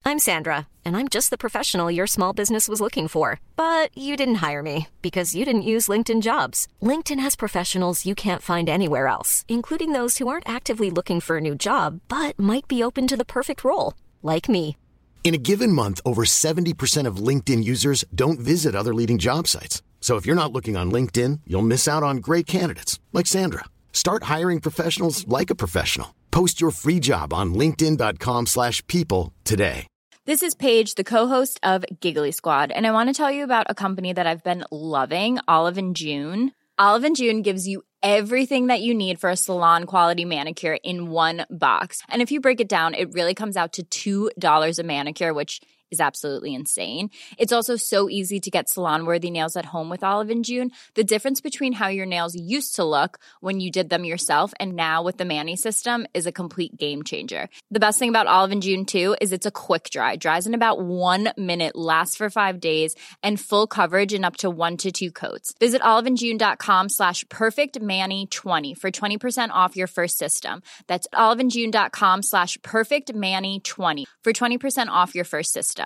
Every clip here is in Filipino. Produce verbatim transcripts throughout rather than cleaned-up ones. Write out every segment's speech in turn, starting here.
I'm Sandra, and I'm just the professional your small business was looking for. But you didn't hire me because you didn't use LinkedIn Jobs. LinkedIn has professionals you can't find anywhere else, including those who aren't actively looking for a new job, but might be open to the perfect role, like me. In a given month, over seventy percent of LinkedIn users don't visit other leading job sites. So if you're not looking on LinkedIn, you'll miss out on great candidates like Sandra. Start hiring professionals like a professional. Post your free job on linkedin.com slash people today. This is Paige, the co-host of Giggly Squad, and I want to tell you about a company that I've been loving, Olive and June. Olive and June gives you everything that you need for a salon-quality manicure in one box. And if you break it down, it really comes out to two dollars a manicure, which is absolutely insane. It's also so easy to get salon-worthy nails at home with Olive and June. The difference between how your nails used to look when you did them yourself and now with the Mani system is a complete game changer. The best thing about Olive and June, too, is it's a quick dry. Dries in about one minute, lasts for five days, and full coverage in up to one to two coats. Visit oliveandjune.com slash perfectmani20 for twenty percent off your first system. That's oliveandjune.com slash perfectmani20 for twenty percent off your first system.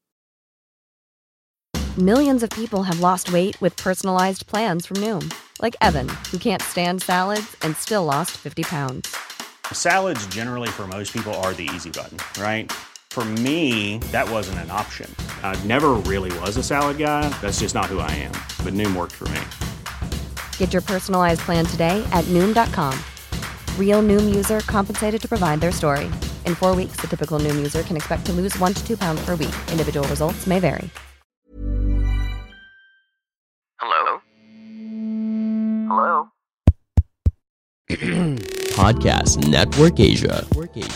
Millions of people have lost weight with personalized plans from Noom. Like Evan, who can't stand salads and still lost fifty pounds. Salads generally for most people are the easy button, right? For me, that wasn't an option. I never really was a salad guy. That's just not who I am. But Noom worked for me. Get your personalized plan today at Noom dot com. Real Noom user compensated to provide their story. In four weeks, the typical Noom user can expect to lose one to two pounds per week. Individual results may vary. Hello? Hello? Podcast Network Asia.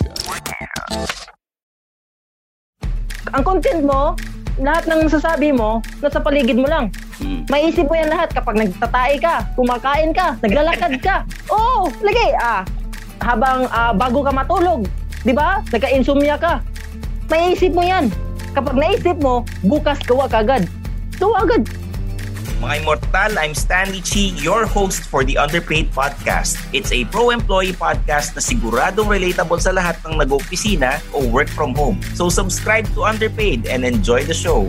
Ang content mo, lahat ng masasabi mo, nasa paligid mo lang. Maisip mo yan lahat kapag nagtatae ka, kumakain ka, naglalakad ka. Oo, lagi. Ah, habang ah, bago ka matulog, di ba? Nagka-insomnia ka. Maisip mo yan. Kapag naisip mo, bukas gawa ka agad. Gawa agad. Mga Immortal, I'm Stanley Chi, your host for the Underpaid Podcast. It's a pro-employee podcast na siguradong relatable sa lahat ng nag-opisina o work from home. So subscribe to Underpaid and enjoy the show.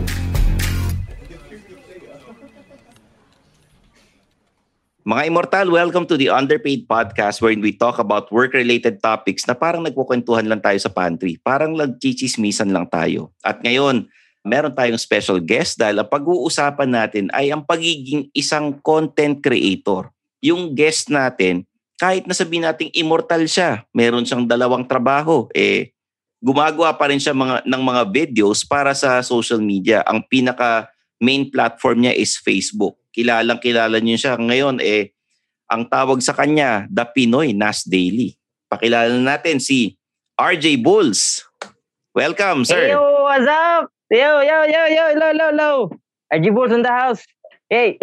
Mga Immortal, welcome to the Underpaid Podcast wherein we talk about work-related topics na parang nagkukwentuhan lang tayo sa pantry. Parang nagchichismisan lang tayo. At ngayon, meron tayong special guest dahil ang pag-uusapan natin ay ang pagiging isang content creator. Yung guest natin, kahit na sabihin nating immortal siya, meron siyang dalawang trabaho, eh, gumagawa pa rin siya mga, ng mga videos para sa social media. Ang pinaka main platform niya is Facebook. Kilalang kilala niyo siya ngayon, eh, ang tawag sa kanya, The Pinoy Nas Daily. Pakilala natin si R J Bulls. Welcome, sir. Hey, yo, what's up? Yo, yo, yo, yo, low, low, low. R J Bulls in the house. Hey.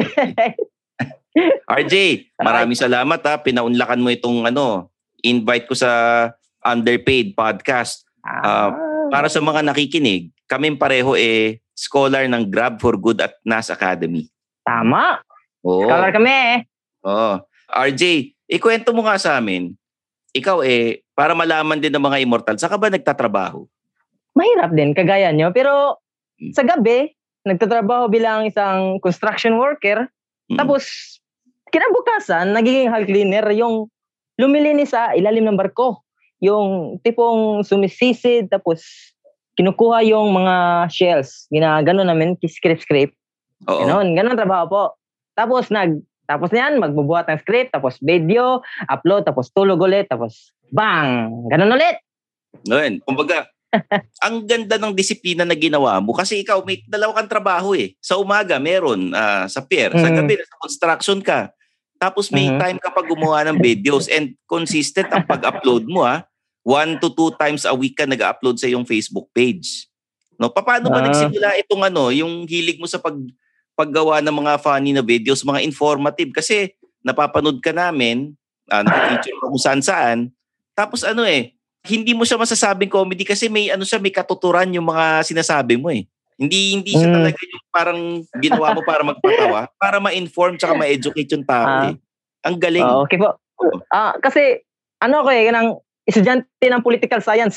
R J, maraming salamat ha. Pinaunlakan mo itong ano, invite ko sa Underpaid Podcast. Uh, para sa mga nakikinig, kami pareho eh scholar ng Grab for Good at Nas Academy. Tama. Oo. Scholar kami eh. Oo. R J, ikwento mo nga sa amin, ikaw eh, para malaman din ng mga immortal, saan ka ba nagtatrabaho? Mahirap din, kagaya nyo. Pero sa gabi, nagtatrabaho bilang isang construction worker. Mm-hmm. Tapos, kinabukasan, nagiging hall cleaner yung lumilinis sa ilalim ng barko. Yung tipong sumisisid, tapos kinukuha yung mga shells. Ginagano namin, script-script. Ganon, ganon trabaho po. Tapos, nag, tapos na yan, magbubuhat ng script, tapos video, upload, tapos tulog ulit, tapos bang! Ganon ulit. Ngayon, kumbaga, ang ganda ng disiplina na ginawa mo kasi ikaw may dalawa kang trabaho eh. Sa umaga meron uh, sa pier, mm-hmm. sa gabi sa construction ka. Tapos may mm-hmm. time ka pa gumawa ng videos and consistent ang pag-upload mo ha. One to two times a week ka nag-upload sa iyong Facebook page. No, paano ba uh, nagsimula itong ano, yung hilig mo sa pag paggawa ng mga funny na videos, mga informative kasi napapanood ka namin, uh, nakikita mo kung saan-saan. Tapos ano eh, hindi mo siya masasabing comedy kasi may ano siya, may katuturan yung mga sinasabi mo eh. Hindi hindi siya mm. talaga yung parang ginawa mo para magpatawa, para ma-inform tsaka ma-educate yung tao uh, eh. Ang galing. Uh, okay po. Ah, uh, kasi ano ko eh, kanang estudyante ng political science.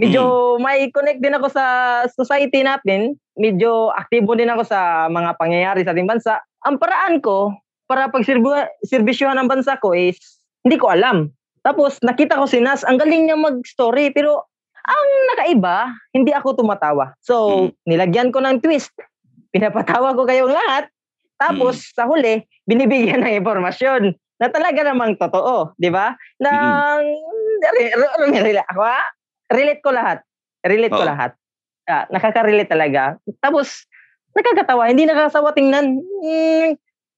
medyo mm. may connect din ako sa society natin. Medyo aktibo din ako sa mga pangyayari sa ating bansa. Ang paraan ko para pag-servisyohan ang bansa ko is hindi ko alam. Tapos nakita ko si Nas, ang galing niya mag-story. Pero ang nakaiba, hindi ako tumatawa. So, mm. nilagyan ko ng twist. Pinapatawa ko kayong lahat. Tapos, mm. sa huli, binibigyan ng informasyon na talaga namang totoo. Di ba? Nang, mm. relate ako ha? Relate ko lahat. Relate oh. ko lahat. Ah, nakaka-relate talaga. Tapos, nakakatawa. Hindi nakakasawa tingnan. Mm,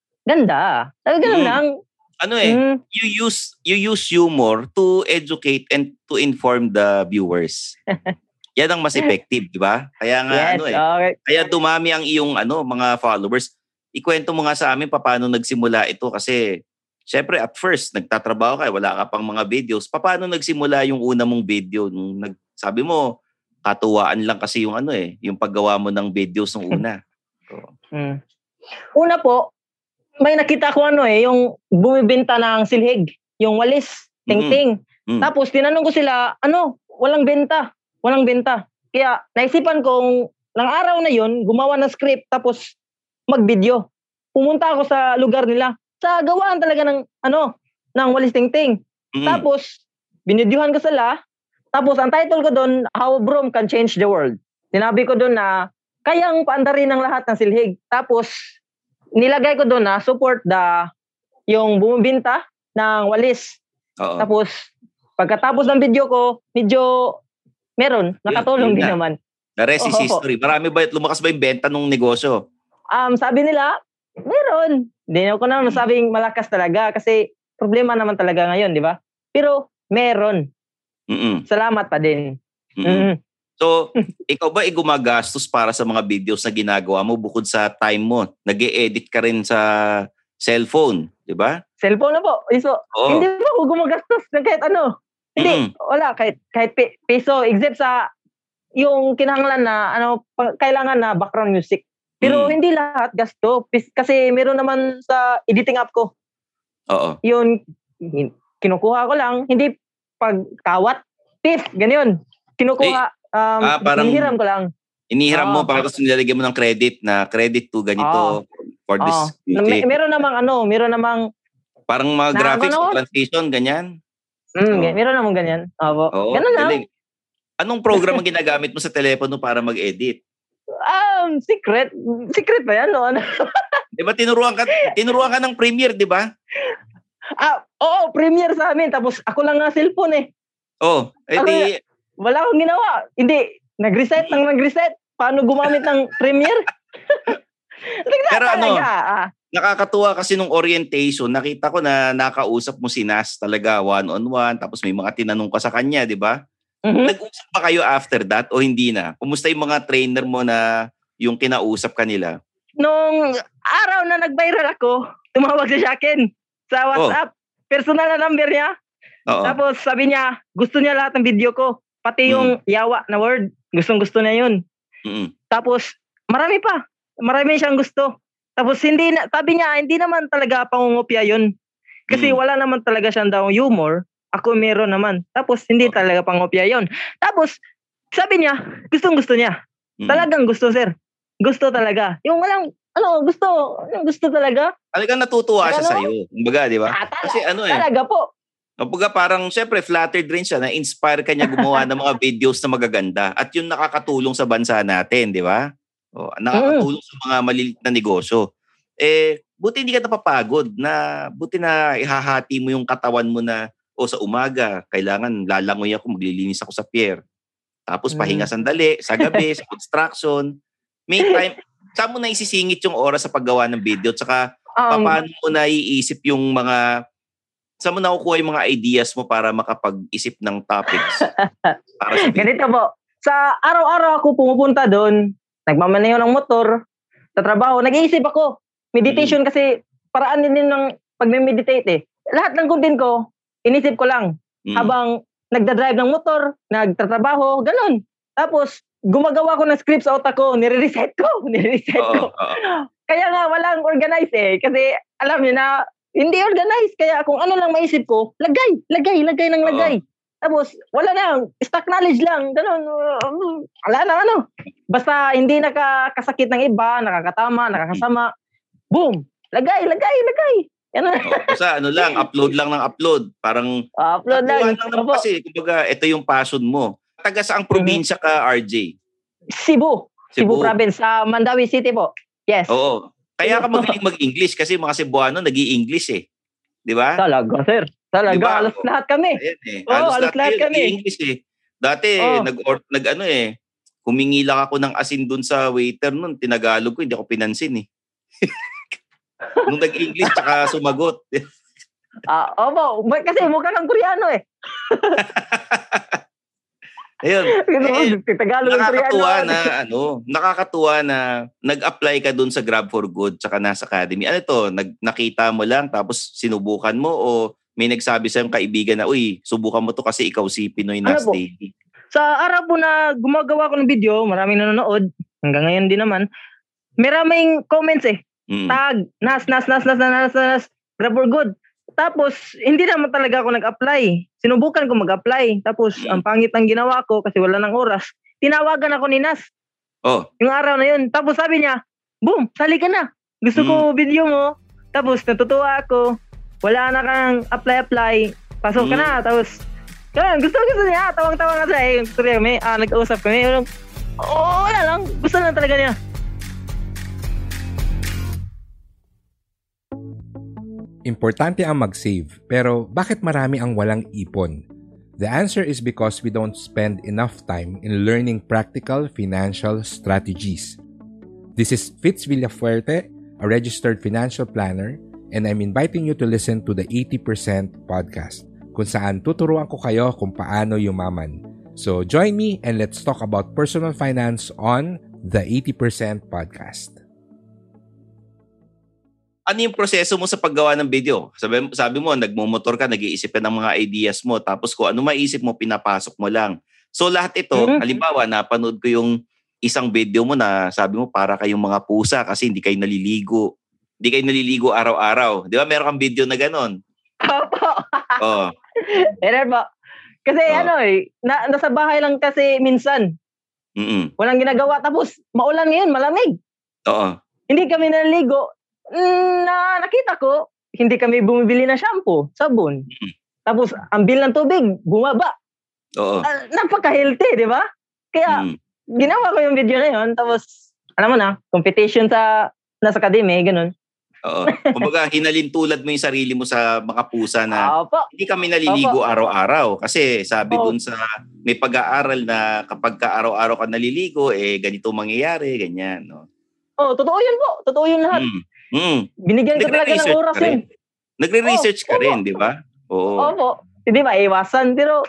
ganda. Talaga mm. lang. Ano eh, mm. you use you use humor to educate and to inform the viewers. Yan ang mas effective, di ba? Kaya nga yes, ano eh. Okay. Kaya dumami ang iyong ano mga followers. Ikwento mo nga sa amin paano nagsimula ito kasi syempre at first nagtatrabaho ka, wala ka pang mga videos. Paano nagsimula yung una mong video nung nagsabi mo katuwaan lang kasi yung ano eh, yung paggawa mo ng videos nung una. So, mm. Una po, may nakita ko ano eh, yung bumibenta ng silhig, yung walis, ting-ting. Mm-hmm. Mm-hmm. Tapos tinanong ko sila, ano, walang benta, walang benta. Kaya naisipan kong, ng araw na yon gumawa ng script, tapos mag-video. Pumunta ako sa lugar nila, sa gawaan talaga ng, ano, ng walis ting-ting. Mm-hmm. Tapos, binidyohan ko sila, tapos ang title ko doon, How Broom Can Change the World. Sinabi ko doon na, kayang paandarin ng lahat ng silhig. Tapos, nilagay ko doon na support the yung bumibinta ng walis. Oo. Tapos, pagkatapos ng video ko, medyo meron, nakatulong yun, yun din na. Naman. The rest is history. Marami ba, lumakas ba yung benta ng negosyo? Um, sabi nila, meron. Hindi ako na masabing malakas talaga kasi problema naman talaga ngayon, di ba? Pero, meron. Mm-mm. Salamat pa din. Mm-mm. So, ikaw ba ay gumagastos para sa mga videos na ginagawa mo bukod sa time mo? Nag-e-edit ka rin sa cellphone, di ba? Cellphone na po. So, oh. Hindi ba ako gumagastos ng kahit ano? Hindi, mm-hmm. wala. Kahit, kahit peso, except sa yung kinahanglan na, ano, kailangan na background music. Pero mm. hindi lahat gasto. Kasi meron naman sa editing app ko. Oo. Yun, kinukuha ko lang. Hindi pagkawat, tip, ganyan. Kinukuha. Eh, Um, ah, parang inihiram ko lang. Inihiram oh. mo, para tapos nilalagyan mo ng credit na credit to ganito oh. for this oh. May, meron namang ano, meron namang parang mga na, graphics, ano, translation, ganyan. Mm, oh. Meron namang ganyan. Opo. Oh, ganun lang. Anong program ang ginagamit mo sa telepono para mag-edit? Um, secret. Secret ba yan? No? Di ba tinuruan ka, tinuruan ka ng Premiere, di ba? Ah, oo, Premiere sa amin. Tapos ako lang nga cellphone eh. Oh, edi... Wala akong ginawa. Hindi. Nag-reset nang nag-reset. Paano gumamit ng Premiere? Pero ano, ah. nakakatuwa kasi nung orientation, nakita ko na nakausap mo si Nas talaga one-on-one, tapos may mga tinanong ka sa kanya, di ba? Mm-hmm. Nag-usap pa kayo after that o hindi na? Kumusta yung mga trainer mo na yung kinausap kanila? Nung araw na nag-viral ako, tumawag siya sa akin sa WhatsApp. Oh. Personal na number niya. Oo. Tapos sabi niya, gusto niya lahat ng video ko. Pati yung mm. yawa na word, gustong-gusto niya yun. Mm. Tapos, marami pa. Marami siyang gusto. Tapos, hindi na, sabi niya, hindi naman talaga pangungopia yun. Kasi mm. wala naman talaga siyang daw humor. Ako meron naman. Tapos, hindi oh. talaga pangungopia yun. Tapos, sabi niya, gustong-gusto niya. Mm. Talagang gusto, sir. Gusto talaga. Yung walang, ano, gusto. Gusto talaga. Talagang natutuwa siya ano? Sa'yo. Kumbaga, di ba? Ah, tala- Kasi ano eh. Talaga po. Kapag parang, syempre, flattered rin siya, na-inspire ka niya gumawa ng mga videos na magaganda. At yun nakakatulong sa bansa natin, di ba? O, nakakatulong mm. sa mga maliliit na negosyo. Eh, buti hindi ka napapagod na, buti na ihahati mo yung katawan mo na, o sa umaga, kailangan lalangoy ako, maglilinis ako sa pier. Tapos pahinga sandali, sa gabi, sa construction. May time, saan mo na isisingit yung oras sa paggawa ng video? At saka, um, paano mo na iisip yung mga, saan mo nakukuha yung mga ideas mo para makapag-isip ng topics? Para sa ganito po. Sa araw-araw ako pumupunta doon, nagmamaneho ng motor, sa trabaho, nag-iisip ako. Meditation mm. kasi paraan din ng pag-meditate eh. Lahat ng content ko, inisip ko lang. Mm. Habang nagdadrive ng motor, nagtatrabaho, ganun. Tapos, gumagawa ko ng script sa utak ko, nire-reset ko, nire-reset ko. Oh, oh. Kaya nga, walang organize eh. Kasi, alam niyo na, hindi organized. Kaya kung ano lang maisip ko, lagay, lagay, lagay ng lagay. Oh. Tapos, wala na, stock knowledge lang. Ganun, uh, wala na ano. Basta hindi nakakasakit ng iba, nakakatama, nakakasama. Boom! Lagay, lagay, lagay. Yan na. Oh, sa ano lang, upload lang ng upload. Parang, uh, upload lang. lang naman kasi, kumbaga, ito yung passion mo. Taga saang probinsya ka, R J? Cebu. Cebu, Cebu province, sa Mandawi City po. Yes. Oo. Kaya ka magaling mag-English kasi mga Cebuano nag-i-English eh. Di ba? Talaga, sir. Talaga, diba? Halos lahat kami. Ayan, eh. Oo, halos, halos lahat, lahat kami. English eh. Dati, oh. nag, or, nag ano eh, humingi lang ako ng asin dun sa waiter nun, tinagalog ko, hindi ako pinansin eh. Nung nag-English, tsaka sumagot. Ah, uh, opo, kasi mukha kang Koreano eh. Ayun. Eh, nakakatuwa na ano, nakakatuwa na nag-apply ka dun sa Grab for Good tsaka Nas Academy. Ano to, nag nakita mo lang tapos sinubukan mo o may nagsabi sa iyong kaibigan na, uy, subukan mo to kasi ikaw si Pinoy Nas ano Daily. Sa araw po na gumagawa ko ng video, maraming nanonood, hanggang ngayon din naman, maraming comments eh. Mm. Tag, Nas, Nas, Nas, Nas, Nas, Nas, Nas, Grab for Good. Tapos, hindi naman talaga ako nag-apply. Sinubukan ko mag-apply. Tapos, mm. ang pangit ng ginawa ko kasi wala ng oras. Tinawagan ako ni Nas. Oh. Yung araw na yun. Tapos sabi niya, boom, sali ka na. Gusto mm. ko video mo. Tapos, natutuwa ako. Wala na kang apply-apply. Pasok mm. ka na. Tapos, ganun, gusto gusto niya. Tawang-tawang nga siya. Eh, gusto niya, may, ah, nag-usap kami. Oo, oh, wala lang. Gusto lang talaga niya. Importante ang mag-save, pero bakit marami ang walang ipon? The answer is because we don't spend enough time in learning practical financial strategies. This is Fitz Villafuerte, a registered financial planner, and I'm inviting you to listen to the eighty percent podcast, kung saan tuturuan ko kayo kung paano yumaman. So join me and let's talk about personal finance on the eighty percent podcast. Ano yung proseso mo sa paggawa ng video? Sabi, sabi mo, nagmumotor ka, nag-iisip ka ng mga ideas mo, tapos kung ano maisip mo, pinapasok mo lang. So lahat ito, mm-hmm. halimbawa, napanood ko yung isang video mo na sabi mo, para kayong mga pusa kasi hindi kayo naliligo. Hindi kayo naliligo araw-araw. Di ba? Meron kang video na ganon. Opo. Oo. Meron po. Kasi oh. ano eh, na, nasa bahay lang kasi minsan. Mm-mm. Walang ginagawa. Tapos, maulan ngayon, malamig. Oo. Hindi kami naliligo. Na nakita ko, hindi kami bumibili ng shampoo, sabon. Mm-hmm. Tapos, ang bill ng tubig, bumaba. Oo. Uh, napaka-healthy, di ba? Kaya, mm-hmm. ginawa ko yung video na yun. Tapos, alam mo na, competition sa Nas Academy, ganun. Oo. Kumbaga, hinalintulad mo yung sarili mo sa mga pusa na Opo. Hindi kami naliligo Opo. araw-araw. Kasi sabi Opo. dun sa may pag-aaral na kapag ka araw-araw ka naliligo, eh ganito mangyayari, ganyan. No? Oh, totoo yun po. Totoo yun lahat. Mm. Mm. Binigyan ko talaga ng oras yun. Nagre-research oh, ka rin, di ba? Oo. Opo. Hindi maiwasan. Pero,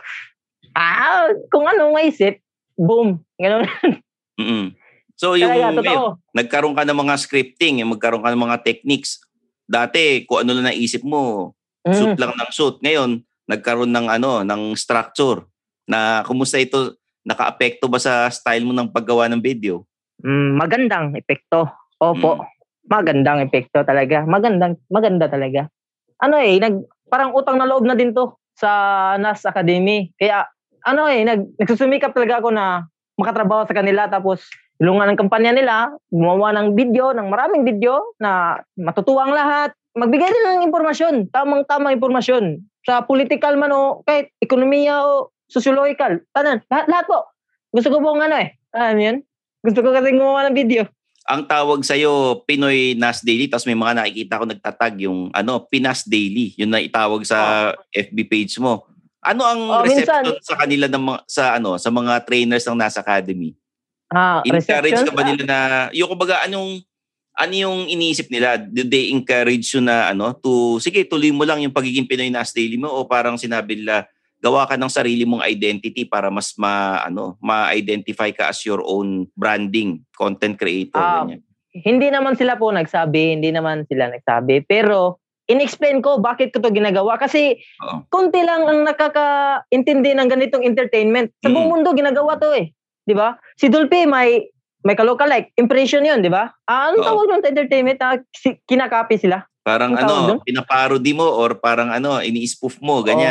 ah, kung ano maisip, boom. Ganun. Mm-mm. So, yung talaga, ngayon, nagkaroon ka ng mga scripting, yung magkaroon ka ng mga techniques. Dati, kung ano lang naisip mo, mm. shoot lang ng shoot. Ngayon, nagkaroon ng ano, ng structure. Na kumusta ito, naka-apekto ba sa style mo ng paggawa ng video? Mm, magandang epekto. Opo. Mm. Magandang epekto talaga. Magandang, maganda talaga. Ano eh, nag, parang utang na loob na din to sa Nas Academy. Kaya, ano eh, nag, nagsusumikap talaga ako na makatrabaho sa kanila. Tapos, tulungan ng kampanya nila, gumawa ng video, ng maraming video na matutuwa ang lahat. Magbigay din ng impormasyon, tamang-tamang impormasyon. Sa political man o kahit ekonomiya o sociological. Tanan, lahat, lahat po. Gusto ko po ng ano eh. Ano yun? Gusto ko kasi gumawa ng video. Ang tawag sa'yo, Pinoy Nas Daily, tapos may mga nakikita ko nagtatag yung ano, Pinas Daily. Yun na itawag sa oh. F B page mo. Ano ang oh, reception minsan, sa kanila ng mga, sa ano sa mga trainers ng Nas Academy? Ah, encourage reception? ka ba nila na yung kumbaga anong ano yung iniisip nila? Do they encourage you na ano to sige tuloy mo lang yung pagiging Pinoy Nas Daily mo o parang sinabi nila gawa ka ng sarili mong identity para mas ma ano ma-identify ka as your own branding content creator ah, ganyan? Hindi naman sila po nagsabi, hindi naman sila nagsabi pero in-explain ko bakit ko to ginagawa kasi uh-oh. Konti lang ang nakaka-intindi ng ganitong entertainment. Sa buong mm. mundo ginagawa to eh. 'Di ba? Si Dolphy may may ka-lookalike, impression 'yun, 'di ba? Ah, ano tawag ng entertainment na kinakopy sila? Parang ano, pinaparody mo or parang ano, ini-spoof mo, ganyan.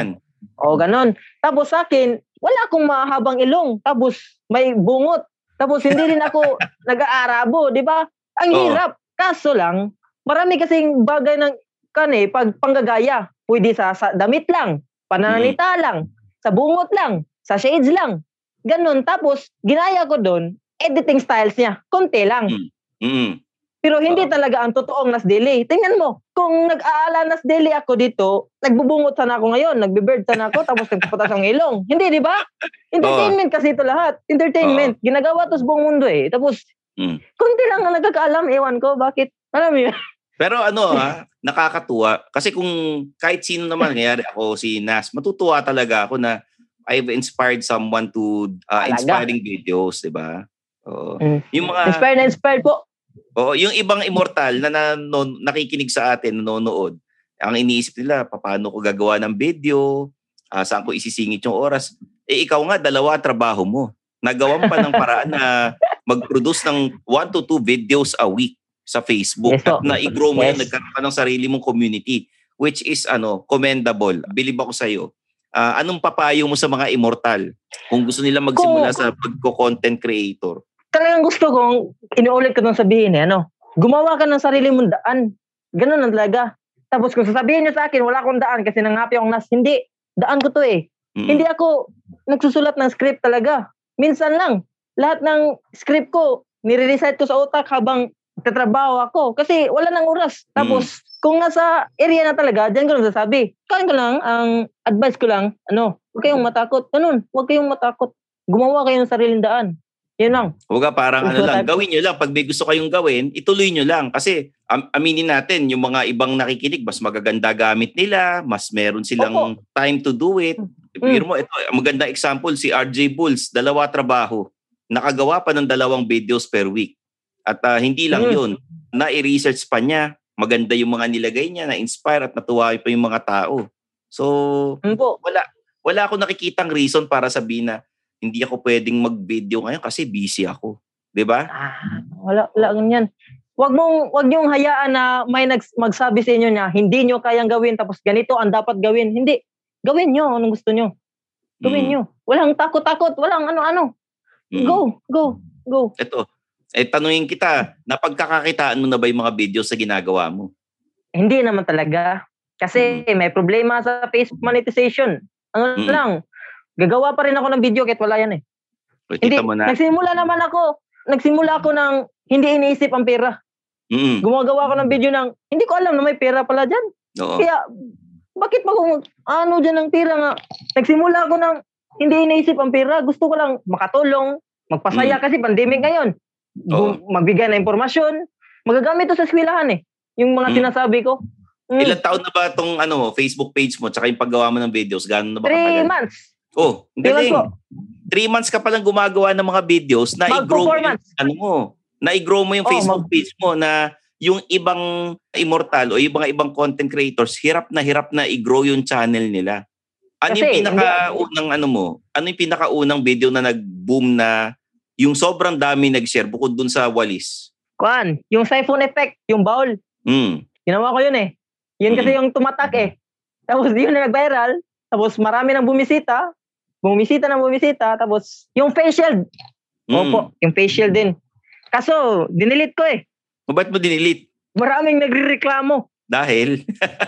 O, ganon. Tapos sa akin, wala akong mahabang ilong. Tapos may bungot. Tapos hindi rin ako nag-aarabo, di ba? Ang Oo. hirap. Kaso lang, marami kasing bagay ng kani, pag panggagaya. Pwede sa, sa damit lang, pananalita lang, sa bungot lang, sa shades lang. Ganon. Tapos, ginaya ko doon, editing styles niya. Konti lang. Mm. Pero hindi Oo. talaga ang totoong Nas Daily. Tingnan mo, kung nag-aala Nas Daily ako dito, nagbubungot sana ako ngayon, nagbe-bird sana ako, tapos nagpuputas ang ilong. Hindi, di ba? Entertainment kasi ito lahat. Entertainment. Oo. Ginagawa to sa buong mundo eh. Tapos, Mm. kunti lang ang nagkakaalam, ewan ko, bakit? Alam mo yun? Pero ano ha, nakakatuwa. Kasi kung kahit sino naman, ngayari ako, si Nas, matutuwa talaga ako na I've inspired someone to uh, Talaga. inspiring videos, di ba? Oo. Mm. Yung mga, Inspired na inspired po. oo, yung ibang immortal na nanon, nakikinig sa atin, nanonood, ang iniisip nila, paano ko gagawa ng video, uh, saan ko isisingit yung oras. Eh ikaw nga, dalawa trabaho mo. Nagawan pa ng paraan na mag-produce ng one to two videos a week sa Facebook. Yes, so. At na-i-grow mo Yes. yan, nagkaroon ka ng sarili mong community, which is ano commendable. Believe ako sa'yo. Uh, anong papayo mo sa mga immortal kung gusto nila magsimula Kung- sa pagko-content creator? Talagang gusto kong, inuulit ko nang sabihin eh, ano, gumawa ka ng sarili mong daan. Ganun ang talaga. Tapos kung sasabihin niyo sa akin, wala akong daan kasi nangapi akong Nas, hindi. Daan ko to eh. Mm. Hindi ako nagsusulat ng script talaga. Minsan lang. Lahat ng script ko, nire-recite ko sa utak habang tatrabaho ako. Kasi wala nang oras. Tapos, kung nasa area na talaga, dyan ko lang sasabi. Kain ko lang, ang advice ko lang, ano, huwag kayong matakot. Ganun, huwag kayong matakot. Gumawa kayo ng sariling daan. Yun lang. Huwag ka parang ano Gusto lang, tayo- gawin nyo lang. Pag may gusto kayong gawin, ituloy nyo lang. Kasi am- aminin natin, yung mga ibang nakikinig, mas magaganda gamit nila, mas meron silang time to do it. Pero mo, ito, maganda example, si R J Bulls, dalawa trabaho. Nakagawa pa ng dalawang videos per week. At ah, hindi lang Mm. yun. Na-research pa niya. Maganda yung mga nilagay niya, na-inspire at natuwa pa yung mga tao. So, Yun po. wala wala akong nakikitang reason para sabihin na hindi ako pwedeng mag-video ngayon kasi busy ako. 'Di ba? Ah, wala, wala ganyan. Wag mong, wag niyong hayaan na may nags, magsabi sa inyo niya, hindi niyo kayang gawin, tapos ganito ang dapat gawin. Hindi. Gawin niyo anong gusto niyo. Gawin Mm. niyo. Walang takot-takot, walang ano-ano. Mm. Go, go, go. Ito, eh tanungin kita, napagkakakitaan mo na ba yung mga videos na ginagawa mo? Hindi naman talaga. Kasi may problema sa Facebook monetization. Ano Mm. lang, gagawa pa rin ako ng video kahit wala yan eh. O, Hindi, kita mo na. nagsimula naman ako, nagsimula ako ng hindi iniisip ang pera. Mm. Gumagawa ako ng video ng, hindi ko alam na may pera pala dyan. Oo. Kaya, bakit pa kung ano dyan ang pera nga? Nagsimula ako ng hindi iniisip ang pera. Gusto ko lang makatulong, magpasaya Mm. kasi pandemic ngayon. Oo. Bu- magbigay na impormasyon. Magagamit to sa eskwelahan eh. Yung mga Mm. sinasabi ko. Mm. Ilang taon na ba itong ano, Facebook page mo tsaka yung paggawa mo ng videos? Gano'n na ba Three katagal? months. Oh, ang Three months galing. po. Three months ka palang gumagawa ng mga videos na i-grow mo Magpo-four yung, months. ano mo, na i-grow mo yung Oh, Facebook mag- page mo na yung ibang immortal o yung mga ibang content creators, hirap na hirap na i-grow yung channel nila. Ano yung Kasi, pinaka-unang ano mo? Ano yung pinaka-unang video na nag-boom na yung sobrang dami nag-share bukod dun sa walis? Kuan, yung siphon effect, yung bowl. Mm. Ginawa ko yun eh. Yun kasi yung tumatak eh. Tapos yun na nag-viral. Tapos marami nang bumisita. Bumisita nang bumisita. Tapos yung facial. Mm. Opo, yung facial din. Kaso, dinilit ko eh. O ba't mo dinilit? Maraming nagre-reklamo. Dahil?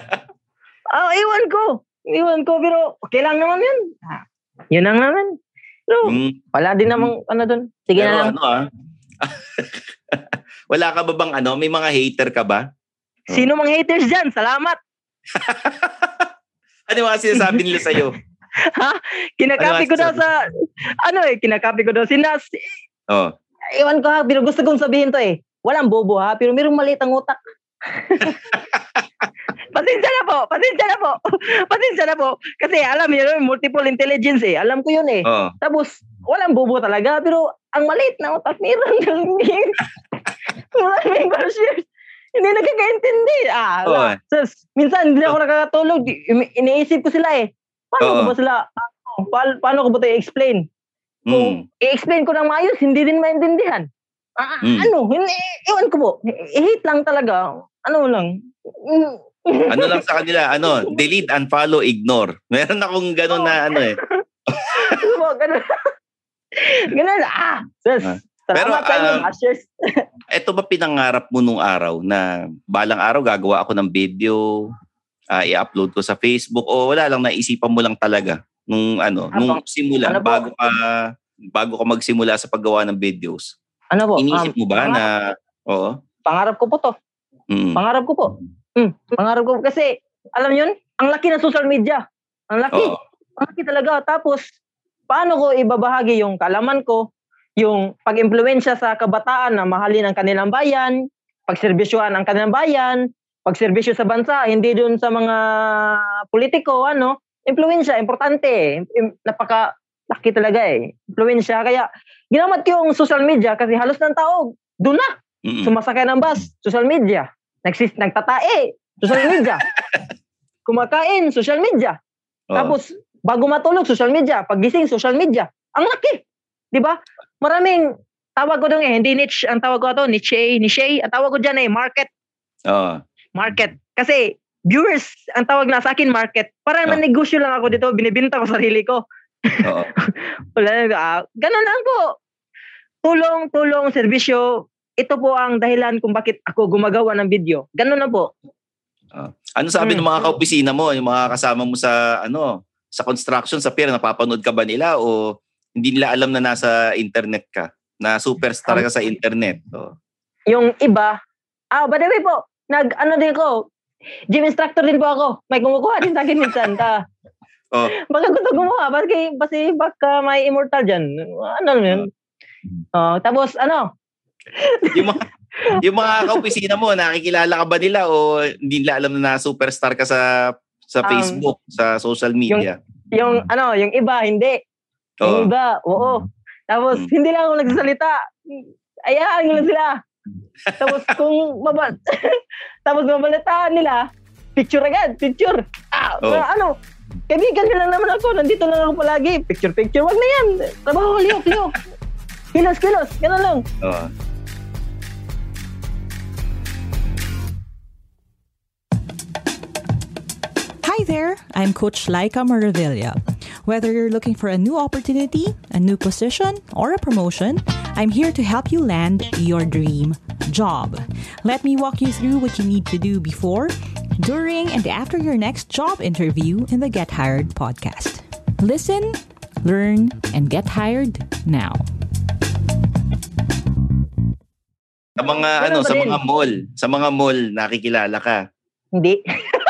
Ah, iwan ko. Iwan ko, pero okay lang naman yun. Ah, yun lang naman. Pero Mm. wala din namang ano dun. Sige Pero na lang. ano ah? Wala ka ba bang ano? May mga hater ka ba? Sino mang haters dyan? Salamat. Ano yung mga sinasabi nila sa'yo? Ha? Kinakapi Ano ko daw sabi? sa, ano eh, kinakapi ko daw si Nas. Oh. Iwan ko ha, pero gusto kong sabihin to eh. Walang bobo ha, pero mayroong maliit ang utak. Pasensya na po, pasensya na po. Pasensya na po. Kasi alam niyo, multiple intelligence eh. Alam ko yun eh. Oh. Tapos, walang bobo talaga, pero ang maliit na utak, mayroon ng maraming bashers. Hindi nagkakaintindi. Ah, Oo. oh. Sus, minsan hindi ako nakakatulog. Ini- Iniisip ko sila eh. Paano Oo. ko ba sila, ano, pa- paano ko ba ito i-explain? Kung Mm. i-explain ko ng maayos, hindi din maintindihan. Ah, Mm. Ano, hindi, iwan ko po. I-hate lang talaga. Ano lang. Mm, Ano lang sa kanila, ano, delete, unfollow, ignore. Meron akong gano'n na ano eh. Ganun. Ganun. Ah! Sus. Pero, Salamat sa inyo, um, Masters. Ito ba pinangarap mo nung araw na balang araw gagawa ako ng video, uh, i-upload ko sa Facebook, o wala lang, naisipan mo lang talaga nung ano, Abang, nung simula, ano bago ka bago ka magsimula sa paggawa ng videos? Ano po? Inisip um, mo ba pangarap, na, oo? Pangarap ko po to. Mm. Pangarap ko po. Mm, pangarap ko po. Kasi, alam yun, ang laki ng social media. Ang laki. Oo. Ang laki talaga. Tapos, paano ko ibabahagi yung kalaman ko, yung pag-impluwensya sa kabataan na mahalin ang kanilang bayan, pagserbisyohan ang kanilang bayan, pagserbisyo sa bansa, hindi dun sa mga politiko, ano, impluwensya, importante. Napaka laki talaga eh. Impluwensya. Kaya, ginamit ko yung social media kasi halos ng tao, doon na. Mm-mm. Sumasakay ng bus, social media. Nagsis, nagtatae, social media. Kumakain, social media. Oh. Tapos, bago matulog, social media. Paggising, social media. Ang laki. Diba? Maraming, tawag ko doon eh, hindi niche, ang tawag ko ito, niche, niche, ang tawag ko dyan eh, market. Oh. Market. Kasi, viewers, ang tawag na sa akin, market. Parang oh. nanegosyo lang ako dito, binibinta ko sarili ko. Oo. Wala na, ah, ganun lang po. Tulong, tulong, serbisyo, ito po ang dahilan kung bakit ako gumagawa ng video. Ganun na po. Uh, ano sabi hmm. ng mga kaopisina mo, yung mga kasama mo sa, ano, sa construction, sa pier, napapanood ka ba nila o hindi nila alam na nasa internet ka? Na superstar ka sa internet? So. Yung iba, ah, by the way po, nag, ano din ko, gym instructor din po ako. May kumukuha din sa akin minsan. Ta. Oh. Baka gusto gumawa, baka, baka, baka may immortal dyan. Ano yun? Oh. Oh, tapos, ano? yung mga, yung mga kaopisina mo, nakikilala ka ba nila o hindi nila alam na superstar ka sa sa um, Facebook, sa social media? Yung, yung ano, yung iba, hindi. Oh. Yung iba, oo. Tapos, hmm. hindi lang ako nagsasalita. Ayaan lang sila. Tapos, kung mabal... Tapos, mabalitaan nila, picture agad, picture. Ah, oh. uh, ano, kaibigan nila naman ako, nandito lang ako palagi. Picture, picture, wag na yan. Trabaho, liyok, liyok. Kilos, kilos, gano'n lang. Oh. Hi there, I'm Coach Laika Maravilla. Whether you're looking for a new opportunity, a new position, or a promotion, I'm here to help you land your dream job. Let me walk you through what you need to do before, during, and after your next job interview in the Get Hired podcast. Listen, learn, and get hired now. Sa mga ano, sa mga mall, sa mga mall nakikilala ka? Hindi.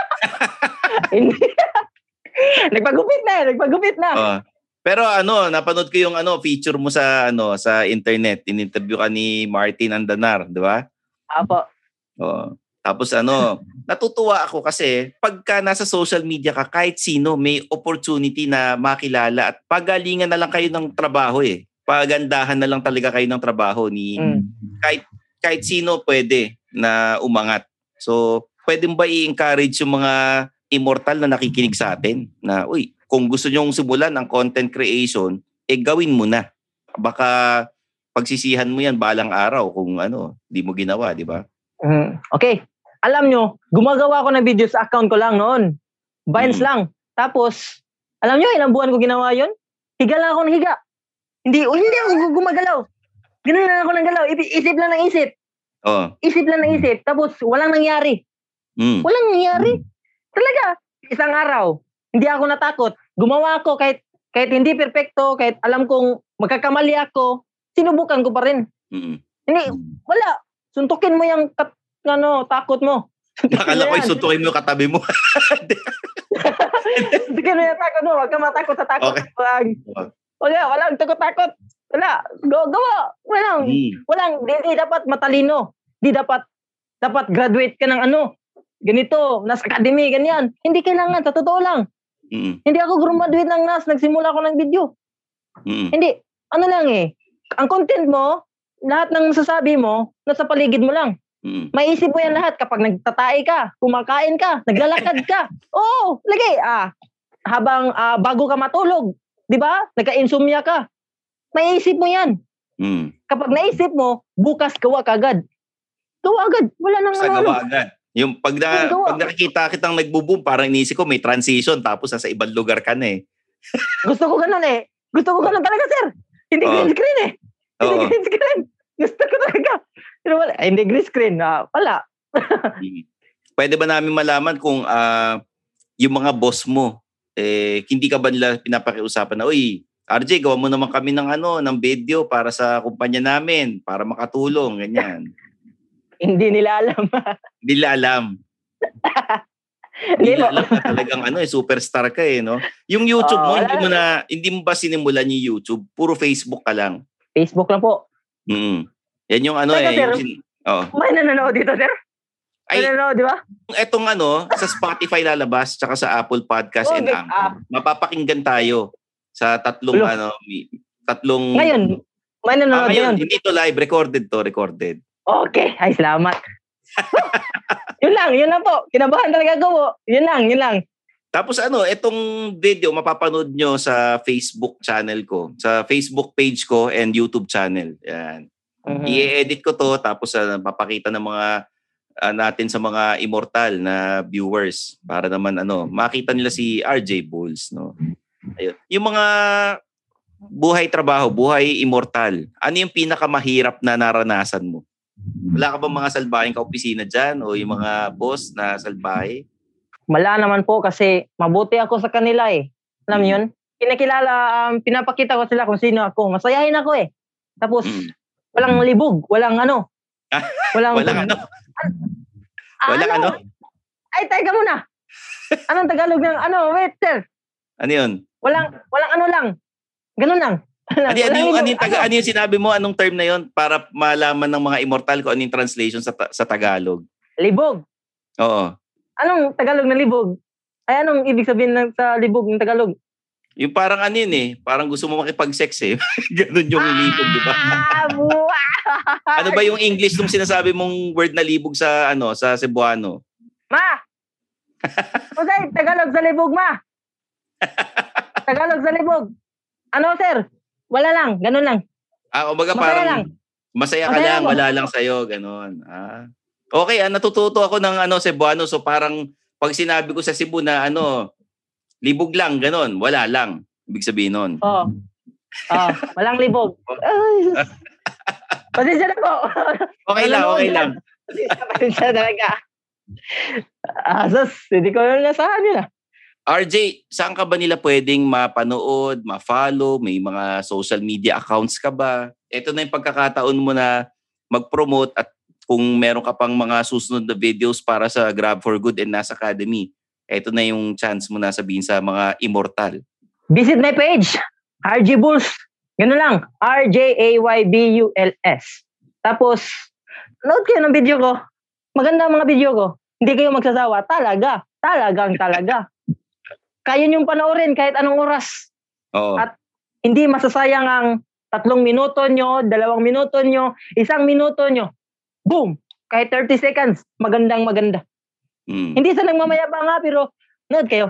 Hindi. Nagpagupit na, nagpagupit na. Oh. Pero ano, napanood ko yung ano feature mo sa ano sa internet, in-interview ka ni Martin Andanar, di ba? Apo. Oh. Tapos ano, natutuwa ako kasi pagka nasa social media ka, kahit sino may opportunity na makilala at pagalingan na lang kayo ng trabaho eh. Pagandahan na lang talaga kayo ng trabaho ni mm. kahit kahit sino pwede na umangat. So, pwede ba i-encourage yung mga immortal na nakikinig sa atin na, uy, kung gusto nyong simulan ang content creation, eh gawin mo na. Baka pagsisihan mo yan balang araw kung ano, di mo ginawa, di ba? Mm, okay. Alam nyo, gumagawa ko ng video sa account ko lang noon. Binance mm. lang. Tapos, alam nyo, ilang buwan ko ginawa yon? Higa lang ako ng higa. Hindi, oh, hindi ako gumagalaw. Ganun lang ako ng galaw. Isip lang ng isip. Oh. Isip lang ng isip. Tapos, walang nangyari. Mm. Walang nangyari. Talaga, isang araw, hindi ako natakot. Gumawa ako kahit kahit hindi perpekto, kahit alam kong magkakamali ako, sinubukan ko pa rin. Mm-hmm. Hindi, wala. Suntukin mo yung kat, ano, takot mo. Akala ko yung suntukin mo yung katabi mo. Suntukin mo yung takot mo. Huwag ka matakot sa takot. Okay. Wala, walang takot-takot. Wala, go, gawa. Walang, mm. walang, hindi dapat matalino. Hindi dapat, dapat graduate ka ng ano, ganito, N A S Academy, ganyan. Hindi kailangan, sa totoo lang. Mm. Hindi ako graduate ng N A S, nagsimula ako ng video. Mm. Hindi, ano lang eh, ang content mo, lahat ng masasabi mo, nasa paligid mo lang. Mm. Maisip mo yan lahat kapag nagtatae ka, kumakain ka, naglalakad ka. Oo, lagi, ah, habang ah, bago ka matulog, di ba? Nagka-insomnia ka. Maisip mo yan. Mm. Kapag naisip mo, bukas gawa ka agad. Gawa agad. Wala nang sa gawa agad. Yung pag, na, pag nakikita kitang nagbo-boom, parang iniisip ko may transition tapos nasa ibang lugar ka na eh. Gusto ko ganun eh. Gusto ko ganun talaga, sir. Hindi oh. green screen eh. Hindi oh. green screen. Gusto ko talaga. Pero wala, ay, hindi green screen. Uh, wala. Pwede ba namin malaman kung uh, yung mga boss mo, eh, hindi ka ba nila pinapakiusapan na, uy, R J, gawa mo naman kami ng ano, ng video para sa kumpanya namin, para makatulong, ganyan. Hindi nila alam. Hindi nila alam. Hindi nila alam na talagang ano, eh, superstar ka eh, no? Yung YouTube oh, mo, hindi mo na, hindi mo ba sinimulan yung YouTube? Puro Facebook ka lang? Facebook lang po. Mm. Yan yung ano Teka, eh. Sir, yung, oh. may nanonood dito, sir? Ay, nanonood, di ba? Etong ano, sa Spotify lalabas, tsaka sa Apple Podcast oh, and Anchor. Mapapakinggan tayo sa tatlong, Hello. ano, tatlong... Ngayon, may nanonood ah, ngayon. Hindi to live, recorded to, recorded. Okay, ay salamat. Yun lang, yun lang po. Kinabahan talaga ako. Yun lang, yun lang. Tapos ano, itong video mapapanood nyo sa Facebook channel ko, sa Facebook page ko and YouTube channel. Yan. Uh-huh. I-edit ko to tapos uh, papakita ng mga uh, natin sa mga immortal na viewers para naman ano, makita nila si R J Bulls, no. Ayun. Yung mga buhay trabaho, buhay immortal. Ano yung pinakamahirap na naranasan mo? Wala ka ba mga salbahing ka-opisina dyan o yung mga boss na salbahe? Wala naman po kasi mabuti ako sa kanila eh. Alam mo yun? Pinakilala, um, pinapakita ko sila kung sino ako. Masayahin ako eh. Tapos, mm. walang libog, walang ano. Walang, walang ano? Ah, walang ano? ano? Ay, teka muna. Anong Tagalog ng ano? Wait, sir. Ano yun? Walang, walang ano lang. Ganun lang. Ano, ano, yung, ano, yung, taga, ano yung sinabi mo? Anong term na yun para malaman ng mga immortal kung ano yung translation sa, sa Tagalog? Libog. Oo. Anong Tagalog na libog? Ay, anong ibig sabihin ng, sa libog ng Tagalog? Yung parang ano yun eh. Parang gusto mo makipag-sex eh. Ganun yung ah, libog, di ba? Ano ba yung English nung sinasabi mong word na libog sa ano sa Cebuano? Ma! Okay, Tagalog sa libog, ma! Tagalog sa libog. Ano, sir? Wala lang, ganun lang. Ah, umaga masaya parang lang. Masaya ka masaya lang, lang, wala lang sa'yo, ganun. Ah. Okay, ah, natututo ako ng ano, Cebuano, so parang pag sinabi ko sa Cebu na ano, libog lang, ganun, wala lang. Ibig sabihin nun. Oo. Oh. Oh, walang libog. Pasensya na po. Okay lang, okay lang. Pasensya talaga. Ah, sus, hindi ko lang nasahan yun ah. R J, saan ka ba nila pwedeng mapanood, ma-follow? May mga social media accounts ka ba? Ito na yung pagkakataon mo na mag-promote at kung meron ka pang mga susunod na videos para sa Grab for Good and Nas Academy, ito na yung chance mo na sabihin sa mga immortal. Visit my page, R J Bulls. Ganun lang, R J A Y B U L S. Tapos, nood kayo ng video ko. Maganda ang mga video ko. Hindi kayo magsasawa. Talaga. Talagang talaga. Kaya niyong panoorin kahit anong oras. Oo. At hindi masasayang ang tatlong minuto nyo, dalawang minuto nyo, isang minuto nyo. Boom! Kahit thirty seconds, magandang maganda. Hmm. Hindi sa nagmamayabang nga, pero nood kayo.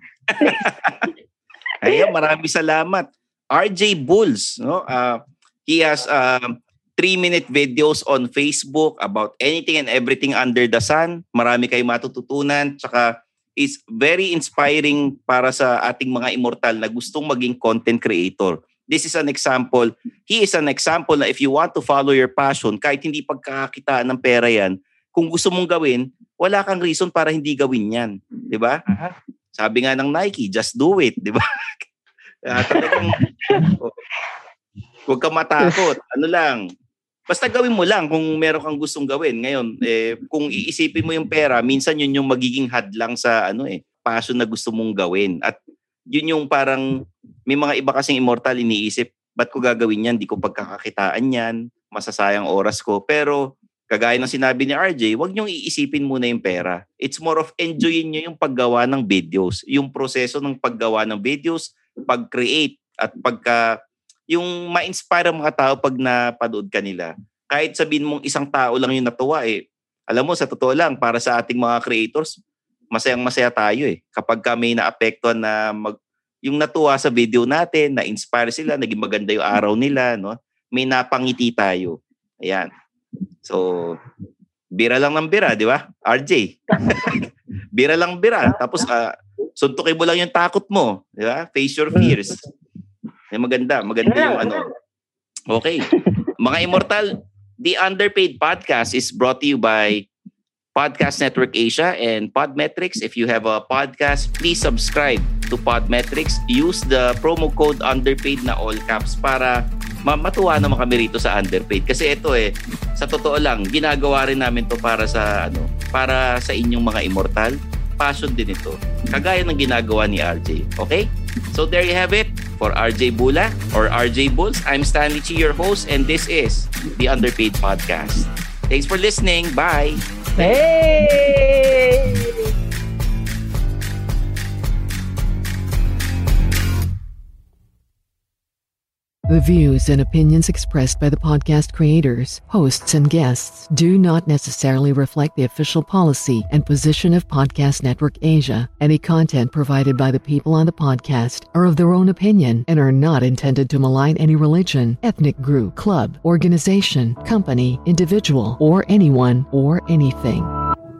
Ayan, maraming salamat. R J Bulls, no? Uh, he has uh, three-minute videos on Facebook about anything and everything under the sun. Marami kayong matututunan. Tsaka is very inspiring para sa ating mga immortal na gustong maging content creator. This is an example. He is an example na if you want to follow your passion, kahit hindi pagkakakitaan ng pera yan, kung gusto mong gawin, wala kang reason para hindi gawin yan. Di ba? Uh-huh. Sabi nga ng Nike, just do it. Di ba? uh, talagang, huwag kang matakot. Ano lang, basta gawin mo lang kung meron kang gustong gawin. Ngayon, eh, kung iisipin mo yung pera, minsan yun yung magiging hadlang sa ano eh, passion na gusto mong gawin. At yun yung parang, may mga iba kasing immortal iniisip, ba't ko gagawin yan? Di ko pagkakakitaan yan, masasayang oras ko. Pero, kagaya ng sinabi ni R J, wag niyong iisipin muna yung pera. It's more of enjoyin niyo yung paggawa ng videos. Yung proseso ng paggawa ng videos, pag-create, at pagka yung ma-inspire ang mga tao pag napanood ka nila. Kahit sabihin mong isang tao lang yung natuwa eh. Alam mo, sa totoo lang, para sa ating mga creators, masayang-masaya tayo eh. Kapag kami na-apektuhan na mag, yung natuwa sa video natin, na-inspire sila, naging maganda yung araw nila, no? May napangiti tayo. Ayan. So, bira lang ng bira, di ba? R J. Bira lang bira. Tapos, uh, suntukin mo lang yung takot mo. Di ba? Face your fears. Ay, maganda. Maganda yung ano. Okay. Mga Immortal, the Underpaid Podcast is brought to you by Podcast Network Asia and Podmetrics. If you have a podcast, please subscribe to Podmetrics. Use the promo code Underpaid na all caps para matuwa naman kami rito sa Underpaid. Kasi ito eh, sa totoo lang, ginagawa rin namin to para sa ano, para sa inyong mga Immortal. Passion din ito. Kagaya ng ginagawa ni R J. Okay? So there you have it. For R J Bula or R J Bulls, I'm Stanley Chi, your host, and this is the Underpaid Podcast. Thanks for listening. Bye. Hey! The views and opinions expressed by the podcast creators, hosts, and guests do not necessarily reflect the official policy and position of Podcast Network Asia. Any content provided by the people on the podcast are of their own opinion and are not intended to malign any religion, ethnic group, club, organization, company, individual, or anyone or anything.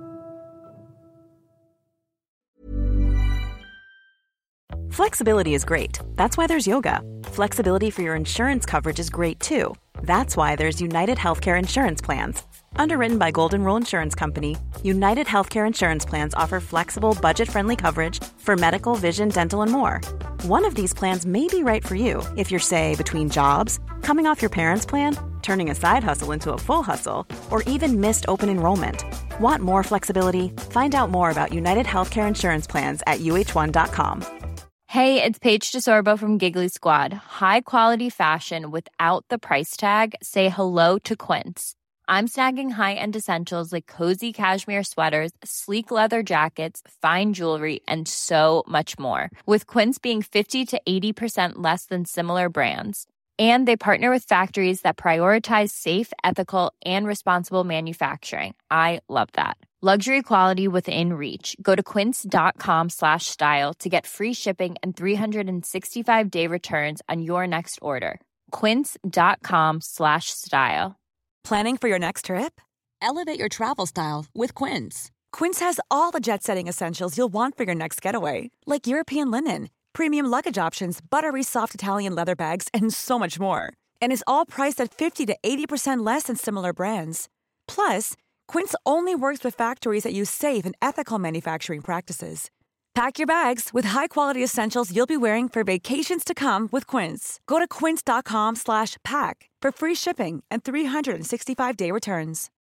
Flexibility is great. That's why there's yoga. Flexibility for your insurance coverage is great too. That's why there's United Healthcare Insurance Plans. Underwritten by Golden Rule Insurance Company, United Healthcare Insurance Plans offer flexible, budget-friendly coverage for medical, vision, dental, and more. One of these plans may be right for you if you're, say, between jobs, coming off your parents' plan, turning a side hustle into a full hustle, or even missed open enrollment. Want more flexibility? Find out more about United Healthcare Insurance Plans at U H one dot com. Hey, it's Paige DeSorbo from Giggly Squad. High quality fashion without the price tag. Say hello to Quince. I'm snagging high-end essentials like cozy cashmere sweaters, sleek leather jackets, fine jewelry, and so much more. With Quince being fifty to eighty percent less than similar brands. And they partner with factories that prioritize safe, ethical, and responsible manufacturing. I love that. Luxury quality within reach. Go to quince.com slash style to get free shipping and three sixty-five day returns on your next order. Quince.com slash style. Planning for your next trip? Elevate your travel style with Quince. Quince has all the jet-setting essentials you'll want for your next getaway, like European linen, premium luggage options, buttery soft Italian leather bags, and so much more. And is all priced at fifty to eighty percent less than similar brands. Plus, Quince only works with factories that use safe and ethical manufacturing practices. Pack your bags with high-quality essentials you'll be wearing for vacations to come with Quince. Go to quince.com slash pack for free shipping and three sixty-five day returns.